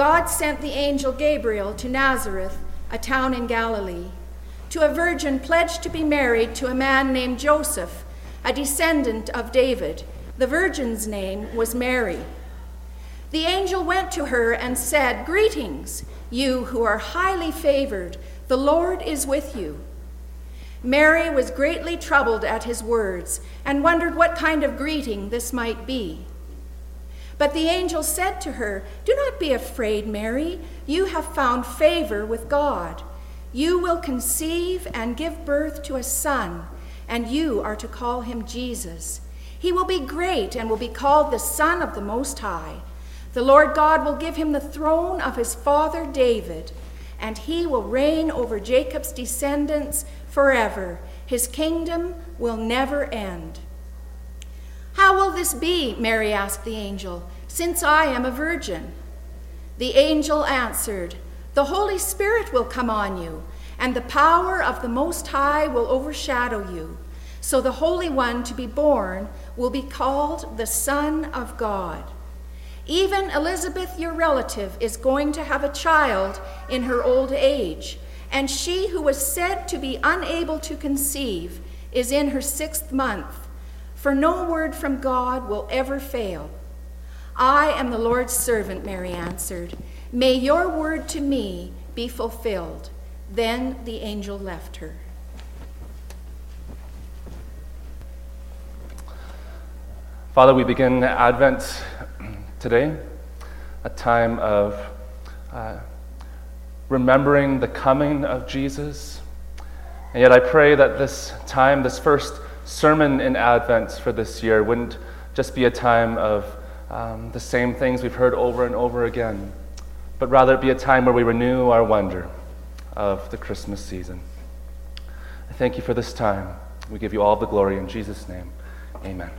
God sent the angel Gabriel to Nazareth, a town in Galilee, to a virgin pledged to be married to a man named Joseph, a descendant of David. The virgin's name was Mary. The angel went to her and said, "Greetings, you who are highly favored. The Lord is with you." Mary was greatly troubled at his words and wondered what kind of greeting this might be. But the angel said to her, "Do not be afraid, Mary. You have found favor with God. You will conceive and give birth to a son, and you are to call him Jesus. He will be great and will be called the Son of the Most High. The Lord God will give him the throne of his father David, and he will reign over Jacob's descendants forever. His kingdom will never end." "How will this be?" Mary asked the angel, "since I am a virgin?" The angel answered, "The Holy Spirit will come on you, and the power of the Most High will overshadow you. So the Holy One to be born will be called the Son of God. Even Elizabeth, your relative, is going to have a child in her old age, and she who was said to be unable to conceive is in her 6th month, for no word from God will ever fail." "I am the Lord's servant," Mary answered. "May your word to me be fulfilled." Then the angel left her. Father, we begin Advent today, a time of remembering the coming of Jesus. And yet I pray that this time, this first sermon in Advent for this year, wouldn't just be a time of the same things we've heard over and over again, but rather it be a time where we renew our wonder of the Christmas season. I thank you for this time. We give you all the glory in Jesus' name. Amen.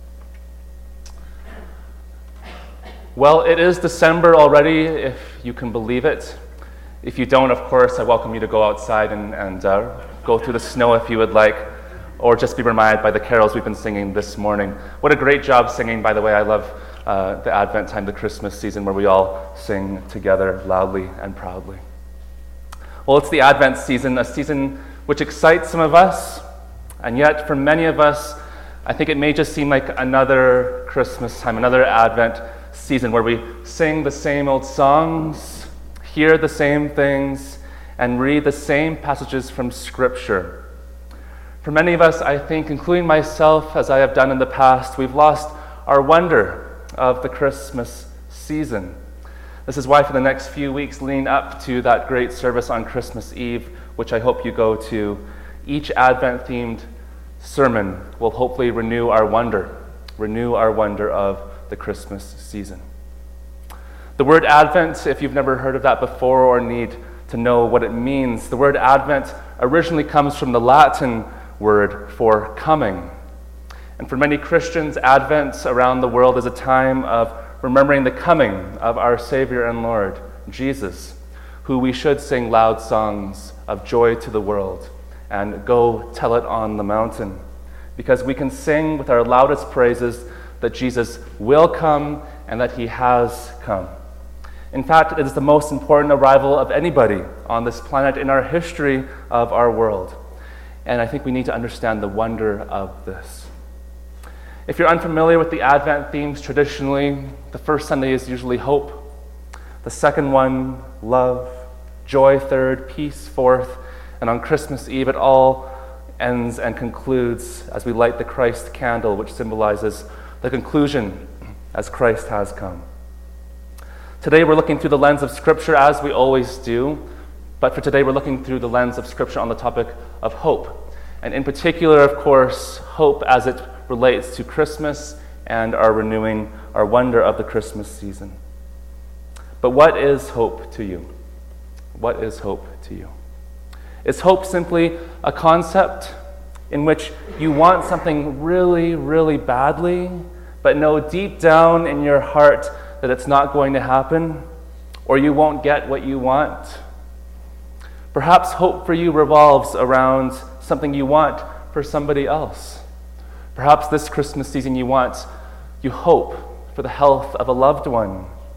Well, it is December already, if you can believe it. If you don't, of course, I welcome you to go outside and go through the snow if you would like, or just be reminded by the carols we've been singing this morning. What a great job singing, by the way. I love the Advent time, the Christmas season, where we all sing together loudly and proudly. Well, it's the Advent season, a season which excites some of us, and yet for many of us, I think it may just seem like another Christmas time, another Advent season where we sing the same old songs, hear the same things, and read the same passages from Scripture. For many of us, I think, including myself, as I have done in the past, we've lost our wonder of the Christmas season. This is why for the next few weeks leading up to that great service on Christmas Eve, which I hope you go to, each Advent-themed sermon will hopefully renew our wonder of the Christmas season. The word Advent, if you've never heard of that before or need to know what it means, the word Advent originally comes from the Latin word for coming. And for many Christians, Advent around the world is a time of remembering the coming of our Savior and Lord, Jesus, who we should sing loud songs of joy to the world and go tell it on the mountain, because we can sing with our loudest praises that Jesus will come and that he has come. In fact, it is the most important arrival of anybody on this planet in our history of our world. And I think we need to understand the wonder of this. If you're unfamiliar with the Advent themes, traditionally, the first Sunday is usually hope. The second one, love. Joy, third. Peace, fourth. And on Christmas Eve, it all ends and concludes as we light the Christ candle, which symbolizes the conclusion as Christ has come. Today we're looking through the lens of Scripture, as we always do, but for today we're looking through the lens of Scripture on the topic of hope. And in particular, of course, hope as it relates to Christmas and our renewing our wonder of the Christmas season. But what is hope to you? What is hope to you? Is hope simply a concept in which you want something really, really badly, but know deep down in your heart that it's not going to happen, or you won't get what you want? Perhaps hope for you revolves around something you want for somebody else. Perhaps this Christmas season you hope for the health of a loved one,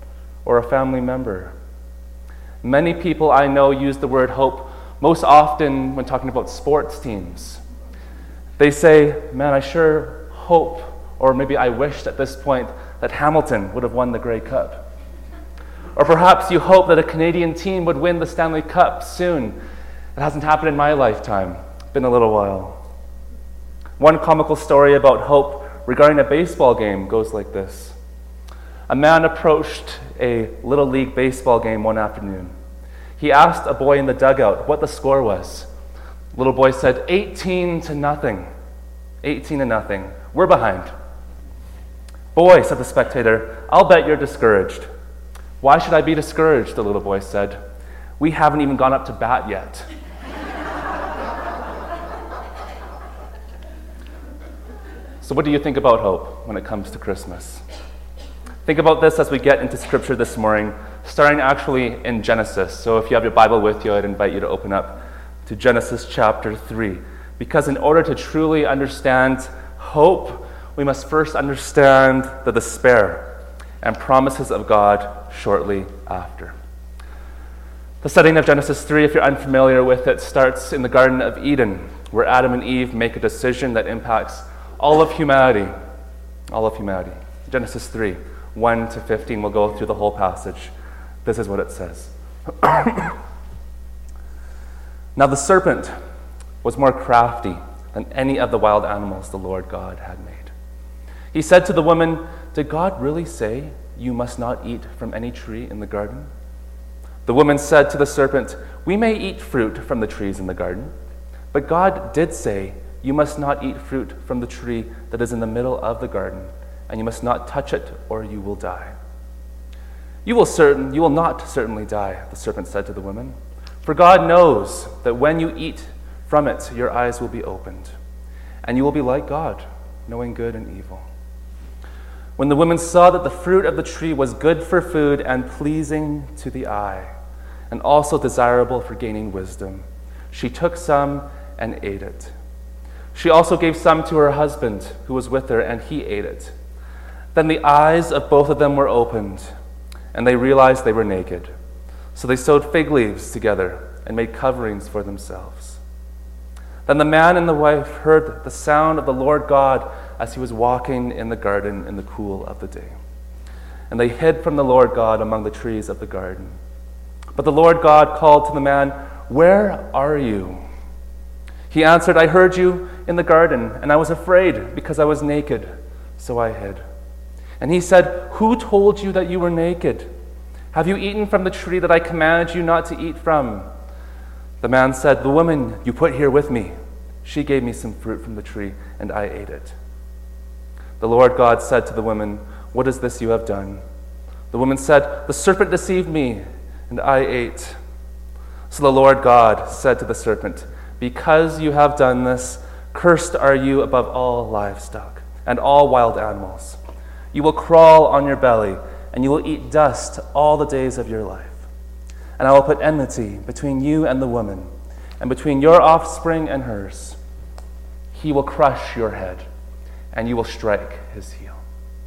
or a family member. Many people I know use the word hope most often when talking about sports teams. They say, man, I sure hope, or maybe I wished at this point that Hamilton would have won the Grey Cup. Or perhaps you hope that a Canadian team would win the Stanley Cup soon. It hasn't happened in my lifetime. It's been a little while. One comical story about hope regarding a baseball game goes like this. A man approached a Little League baseball game one afternoon. He asked a boy in the dugout what the score was. The little boy said, 18-0. 18-0. We're behind. Boy, said the spectator, I'll bet you're discouraged. Why should I be discouraged? The little boy said. We haven't even gone up to bat yet. So what do you think about hope when it comes to Christmas? Think about this as we get into Scripture this morning, starting actually in Genesis. So if you have your Bible with you, I'd invite you to open up to Genesis chapter 3. Because in order to truly understand hope, we must first understand the despair and promises of God shortly after. The setting of Genesis 3, if you're unfamiliar with it, starts in the Garden of Eden, where Adam and Eve make a decision that impacts all of humanity. All of humanity. Genesis 3, 1-15. We'll go through the whole passage. This is what it says. Now the serpent was more crafty than any of the wild animals the Lord God had made. He said to the woman, did God really say you must not eat from any tree in the garden? The woman said to the serpent, we may eat fruit from the trees in the garden, but God did say, you must not eat fruit from the tree that is in the middle of the garden, and you must not touch it, or you will die. You will not certainly die, the serpent said to the woman, for God knows that when you eat from it, your eyes will be opened, and you will be like God, knowing good and evil. When the woman saw that the fruit of the tree was good for food and pleasing to the eye, and also desirable for gaining wisdom, she took some and ate it. She also gave some to her husband who was with her, and he ate it. Then the eyes of both of them were opened, and they realized they were naked. So they sewed fig leaves together and made coverings for themselves. Then the man and the wife heard the sound of the Lord God as he was walking in the garden in the cool of the day. And they hid from the Lord God among the trees of the garden. But the Lord God called to the man, where are you? He answered, I heard you in the garden, and I was afraid because I was naked, so I hid. And he said, who told you that you were naked? Have you eaten from the tree that I commanded you not to eat from? The man said, the woman you put here with me, she gave me some fruit from the tree, and I ate it. The Lord God said to the woman, what is this you have done? The woman said, the serpent deceived me, and I ate. So the Lord God said to the serpent, because you have done this, cursed are you above all livestock and all wild animals. You will crawl on your belly, and you will eat dust all the days of your life. And I will put enmity between you and the woman, and between your offspring and hers. He will crush your head, and you will strike his heel.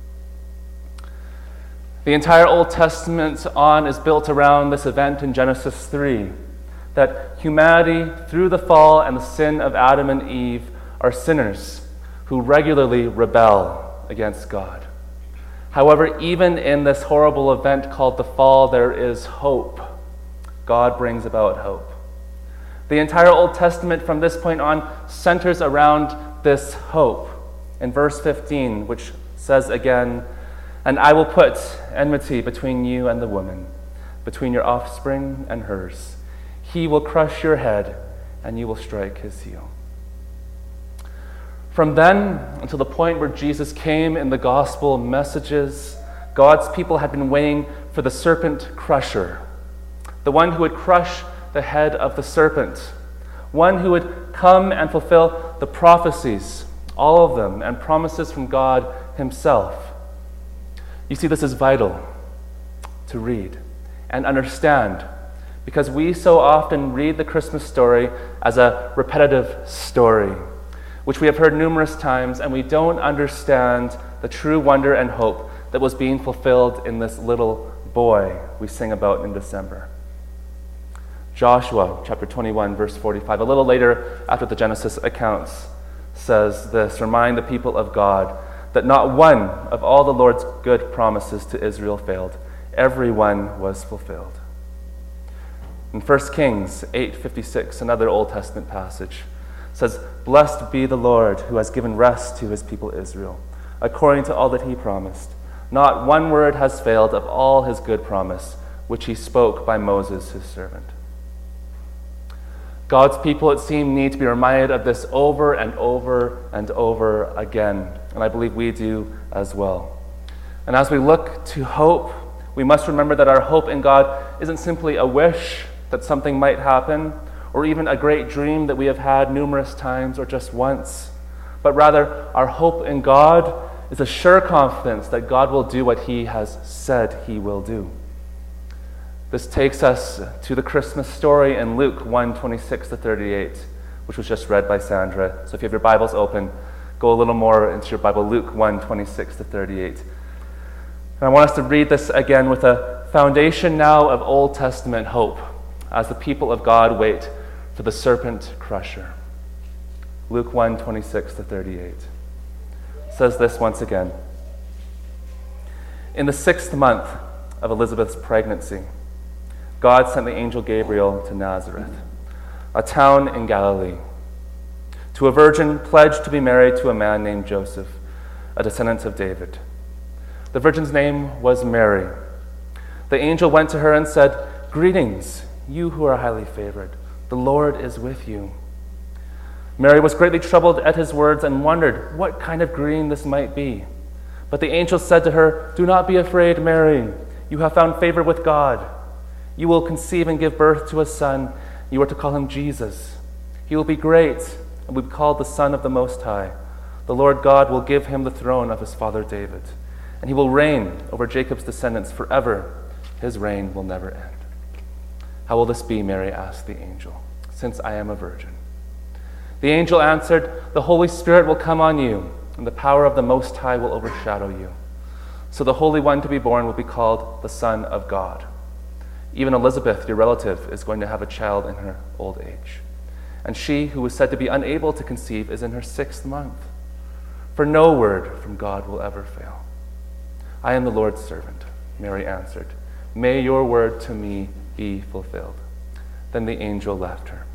The entire Old Testament is built around this event in Genesis 3, that humanity, through the fall and the sin of Adam and Eve, are sinners who regularly rebel against God. However, even in this horrible event called the fall, there is hope. God brings about hope. The entire Old Testament from this point on centers around this hope. In verse 15, which says again, and I will put enmity between you and the woman, between your offspring and hers. He will crush your head, and you will strike his heel. From then until the point where Jesus came in the gospel messages, God's people had been waiting for the serpent crusher, the one who would crush the head of the serpent, one who would come and fulfill the prophecies, all of them, and promises from God himself. You see, this is vital to read and understand, because we so often read the Christmas story as a repetitive story, which we have heard numerous times, and we don't understand the true wonder and hope that was being fulfilled in this little boy we sing about in December. Joshua chapter 21, verse 45, a little later after the Genesis accounts, says this: "Remind the people of God that not one of all the Lord's good promises to Israel failed. Every one was fulfilled." In 1 Kings 8:56, another Old Testament passage, says, "Blessed be the Lord who has given rest to his people Israel, according to all that he promised. Not one word has failed of all his good promise, which he spoke by Moses his servant." God's people, it seems, need to be reminded of this over and over and over again, and I believe we do as well. And as we look to hope, we must remember that our hope in God isn't simply a wish that something might happen, or even a great dream that we have had numerous times or just once, but rather our hope in God is a sure confidence that God will do what he has said he will do. This takes us to the Christmas story in Luke 1:26-38, which was just read by Sandra. So if you have your Bibles open, go a little more into your Bible, Luke 1:26-38. And I want us to read this again with a foundation now of Old Testament hope as the people of God wait for the serpent crusher. Luke 1:26-38 says this once again. "In the 6th month of Elizabeth's pregnancy, God sent the angel Gabriel to Nazareth, a town in Galilee, to a virgin pledged to be married to a man named Joseph, a descendant of David. The virgin's name was Mary. The angel went to her and said, 'Greetings, you who are highly favored. The Lord is with you.' Mary was greatly troubled at his words and wondered what kind of greeting this might be. But the angel said to her, 'Do not be afraid, Mary. You have found favor with God. You will conceive and give birth to a son. You are to call him Jesus. He will be great and will be called the Son of the Most High. The Lord God will give him the throne of his father David, and he will reign over Jacob's descendants forever. His reign will never end.' 'How will this be?' Mary asked the angel, 'since I am a virgin?' The angel answered, 'The Holy Spirit will come on you, and the power of the Most High will overshadow you. So the Holy One to be born will be called the Son of God. Even Elizabeth, your relative, is going to have a child in her old age. And she, who was said to be unable to conceive, is in her 6th month. For no word from God will ever fail.' 'I am the Lord's servant,' Mary answered. 'May your word to me be fulfilled.' Then the angel left her."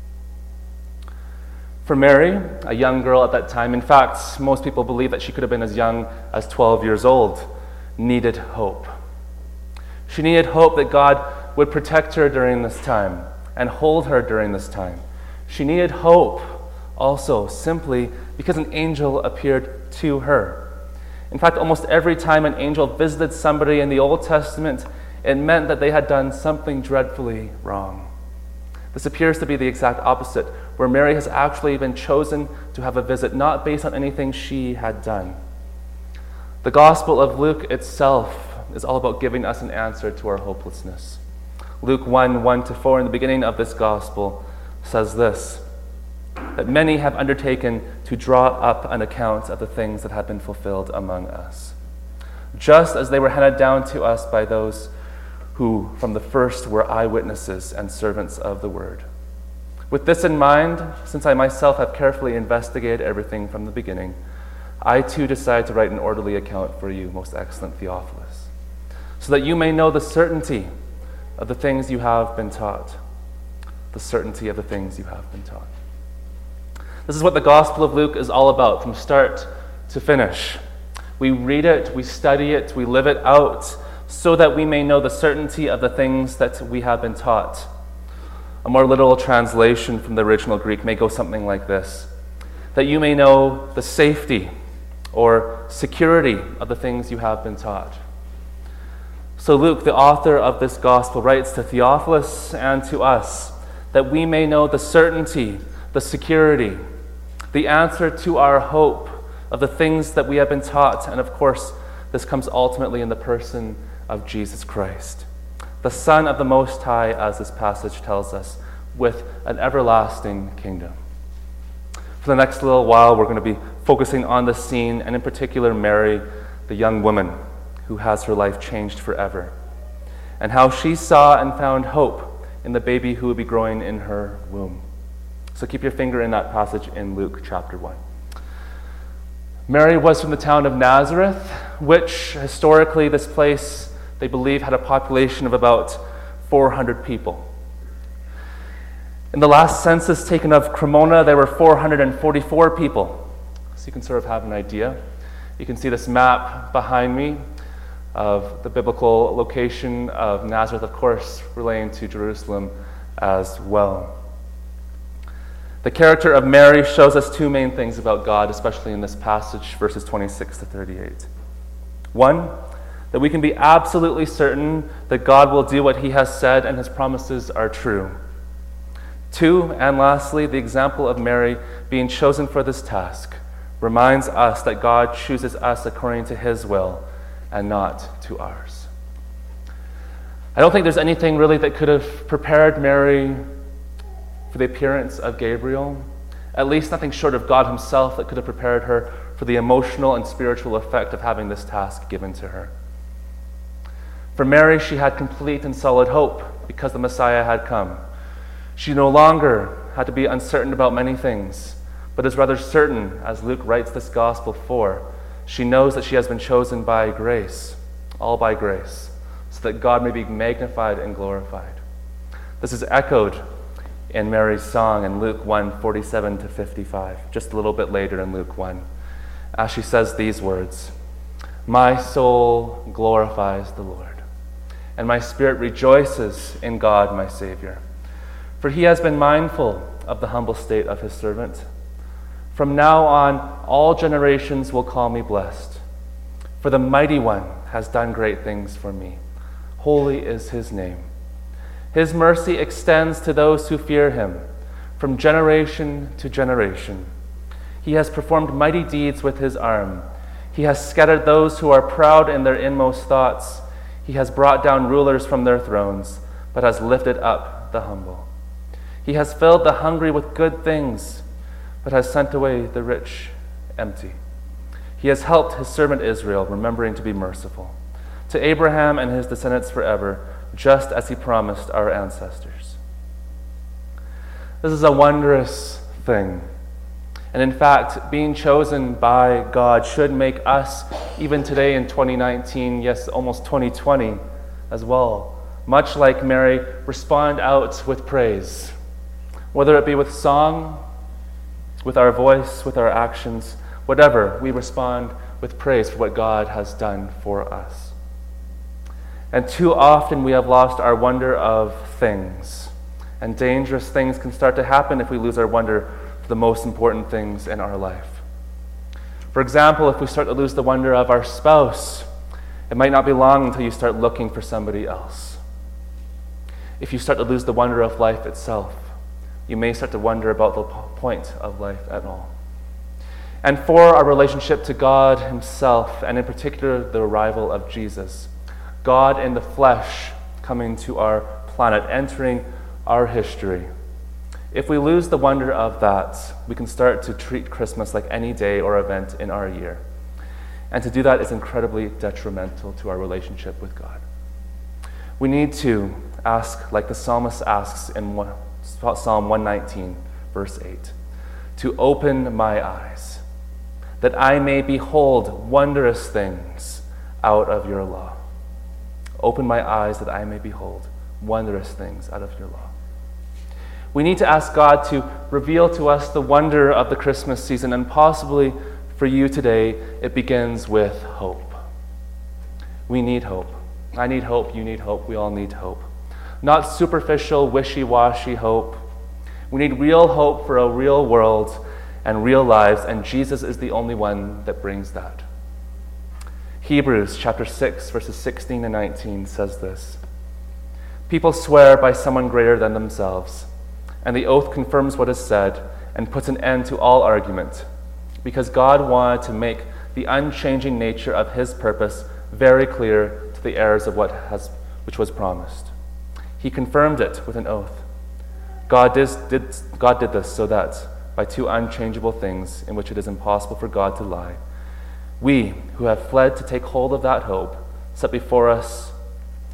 For Mary, a young girl at that time, in fact, most people believe that she could have been as young as 12 years old, needed hope. She needed hope that God would protect her during this time and hold her during this time. She needed hope also simply because an angel appeared to her. In fact, almost every time an angel visited somebody in the Old Testament, it meant that they had done something dreadfully wrong. This appears to be the exact opposite, where Mary has actually been chosen to have a visit not based on anything she had done. The Gospel of Luke itself is all about giving us an answer to our hopelessness. Luke 1:1-4, in the beginning of this Gospel, says this, that many have undertaken to draw up an account of the things that have been fulfilled among us, just as they were handed down to us by those who from the first were eyewitnesses and servants of the word. With this in mind, since I myself have carefully investigated everything from the beginning, I too decide to write an orderly account for you, most excellent Theophilus, so that you may know the certainty of the things you have been taught. The certainty of the things you have been taught. This is what the Gospel of Luke is all about, from start to finish. We read it, we study it, we live it out, so that we may know the certainty of the things that we have been taught. A more literal translation from the original Greek may go something like this: that you may know the safety or security of the things you have been taught. So Luke, the author of this gospel, writes to Theophilus and to us that we may know the certainty, the security, the answer to our hope of the things that we have been taught. And of course, this comes ultimately in the person of Jesus Christ, the Son of the Most High, as this passage tells us, with an everlasting kingdom. For the next little while, we're going to be focusing on this scene, and in particular, Mary, the young woman who has her life changed forever. and how she saw and found hope in the baby who would be growing in her womb. So keep your finger in that passage in Luke chapter 1. Mary was from the town of Nazareth, which historically this place, they believe, had a population of about 400 people. In the last census taken of Cremona, there were 444 people. So you can sort of have an idea. You can see this map behind me of the biblical location of Nazareth, of course, relating to Jerusalem as well. The character of Mary shows us two main things about God, especially in this passage, verses 26 to 38. One, that we can be absolutely certain that God will do what he has said and his promises are true. Two, and lastly, the example of Mary being chosen for this task reminds us that God chooses us according to his will and not to ours. I don't think there's anything really that could have prepared Mary for the appearance of Gabriel, at least nothing short of God himself that could have prepared her for the emotional and spiritual effect of having this task given to her. For Mary, she had complete and solid hope because the Messiah had come. She no longer had to be uncertain about many things, but is rather certain, as Luke writes this gospel for. She knows that she has been chosen by grace, all by grace, so that God may be magnified and glorified. This is echoed in Mary's song in Luke 1, 47 to 55, just a little bit later in Luke 1, as she says these words, "My soul glorifies the Lord, and my spirit rejoices in God my Savior, for he has been mindful of the humble state of his servant. From now on, all generations will call me blessed, for the Mighty One has done great things for me. Holy is his name. His mercy extends to those who fear him, from generation to generation. He has performed mighty deeds with his arm. He has scattered those who are proud in their inmost thoughts. He has brought down rulers from their thrones, but has lifted up the humble. He has filled the hungry with good things, but has sent away the rich empty. He has helped his servant Israel, remembering to be merciful to Abraham and his descendants forever, just as he promised our ancestors." This is a wondrous thing. And in fact, being chosen by God should make us, even today in 2019, yes, almost 2020 as well, much like Mary, respond out with praise. Whether it be with song, with our voice, with our actions, whatever, we respond with praise for what God has done for us. And too often we have lost our wonder of things. And dangerous things can start to happen if we lose our wonder for the most important things in our life. For example, if we start to lose the wonder of our spouse, it might not be long until you start looking for somebody else. If you start to lose the wonder of life itself, you may start to wonder about the point of life at all. And for our relationship to God himself, and in particular the arrival of Jesus, God in the flesh coming to our planet, entering our history. If we lose the wonder of that, we can start to treat Christmas like any day or event in our year. And to do that is incredibly detrimental to our relationship with God. We need to ask, like the psalmist asks in Psalm 119, verse 8, to open my eyes, that I may behold wondrous things out of your law. Open my eyes that I may behold wondrous things out of your law. We need to ask God to reveal to us the wonder of the Christmas season, and possibly for you today, it begins with hope. We need hope. I need hope, you need hope, we all need hope. Not superficial, wishy-washy hope. We need real hope for a real world and real lives, and Jesus is the only one that brings that. Hebrews chapter 6, verses 16 and 19 says this, "People swear by someone greater than themselves, and the oath confirms what is said and puts an end to all argument, because God wanted to make the unchanging nature of his purpose very clear to the heirs of which was promised. He confirmed it with an oath. God did this so that, by two unchangeable things in which it is impossible for God to lie, we, who have fled to take hold of that hope set before us,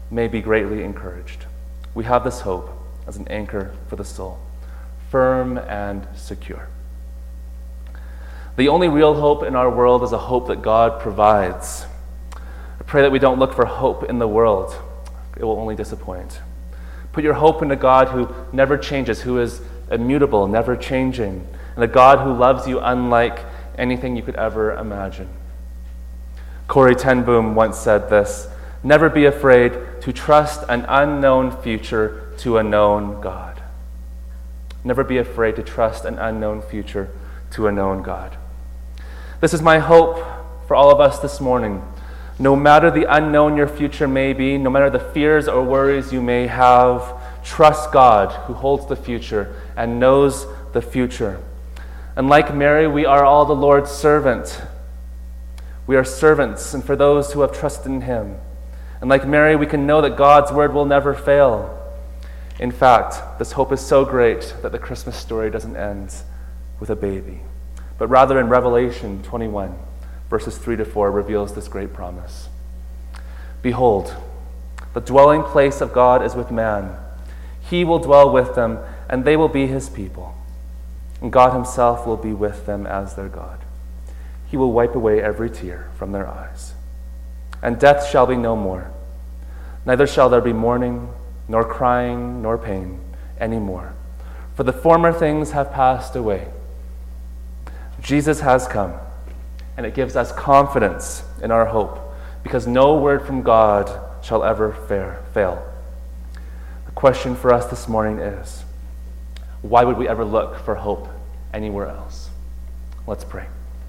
may be greatly encouraged. We have this hope as an anchor for the soul, firm and secure. The only real hope in our world is a hope that God provides. I pray that we don't look for hope in the world. It will only disappoint. Put your hope in a God who never changes, who is immutable, never changing, and a God who loves you unlike anything you could ever imagine. Corrie ten Boom once said this: "Never be afraid to trust an unknown future to a known God." Never be afraid to trust an unknown future to a known God. This is my hope for all of us this morning. No matter the unknown your future may be, no matter the fears or worries you may have, trust God who holds the future and knows the future. And like Mary, we are all the Lord's servant. We are servants, and for those who have trusted in him. And like Mary, we can know that God's word will never fail. In fact, this hope is so great that the Christmas story doesn't end with a baby, but rather in Revelation 21, verses 3-4 reveals this great promise. "Behold, the dwelling place of God is with man. He will dwell with them, and they will be his people. And God himself will be with them as their God. He will wipe away every tear from their eyes. And death shall be no more. Neither shall there be mourning, nor crying, nor pain any more. For the former things have passed away." Jesus has come, and it gives us confidence in our hope, because no word from God shall ever fail. The question for us this morning is, why would we ever look for hope anywhere else? Let's pray.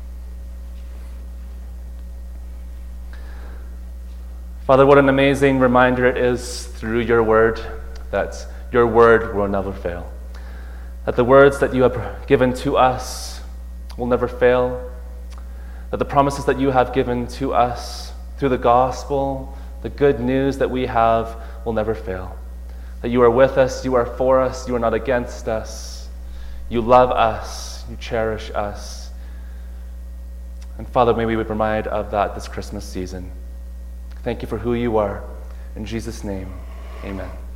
Father, what an amazing reminder it is through your word that your word will never fail. That the words that you have given to us will never fail. That the promises that you have given to us through the gospel, the good news that we have, will never fail. That you are with us, you are for us, you are not against us. You love us, you cherish us. And Father, may we be reminded of that this Christmas season. Thank you for who you are. In Jesus' name, amen.